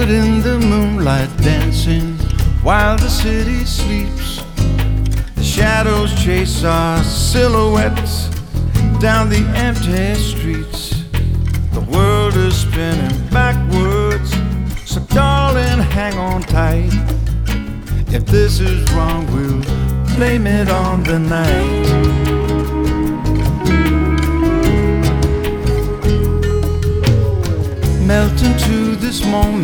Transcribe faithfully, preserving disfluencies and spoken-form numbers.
stood in the moonlight dancing while the city sleeps. The shadows chase our silhouettes down the empty streets. The world is spinning backwards, so darling, hang on tight. If this is wrong, we'll blame it on the night. Melt into this moment